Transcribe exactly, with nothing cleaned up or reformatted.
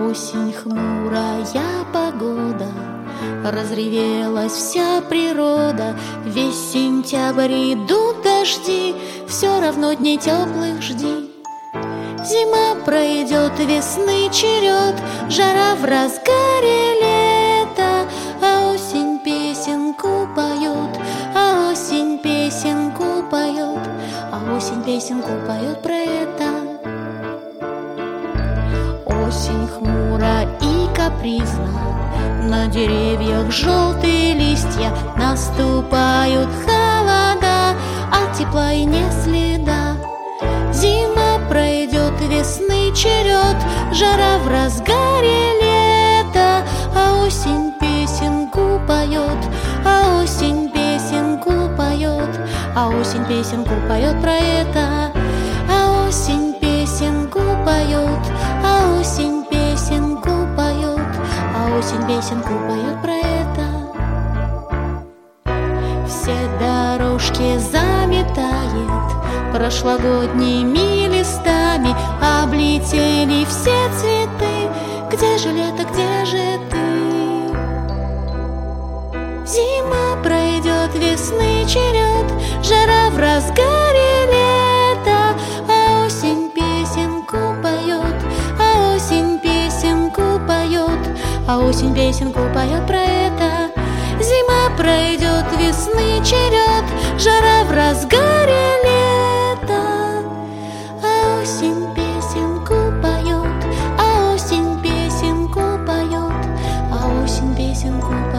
Осень, хмурая погода, разревелась вся природа. Весь сентябрь идут дожди, все равно дней теплых жди. Зима пройдет, весны черед, жара в разгаре лета, а осень песенку поет, а осень песенку поет, а осень песенку поет про это. Осень хмура и капризна, на деревьях желтые листья, наступают холода, а тепла и не следа. Зима пройдет, весны черед, жара в разгаре лета, а осень песенку поет, а осень песенку поет, а осень песенку поет про это. А осень песенку поет, а осень песенку поет, а осень песенку поет про это. Все дорожки заметает прошлогодними листами, облетели все цветы. Где же лето, где же ты? Зима пройдет, весны черед, жара в разгаре лета, а осень песенку поет, а осень песенку поет, а осень песенку поет про это. Зима пройдет, весны черед, жара в разгаре лета, а осень песенку поет, а осень песенку поет, а осень песенку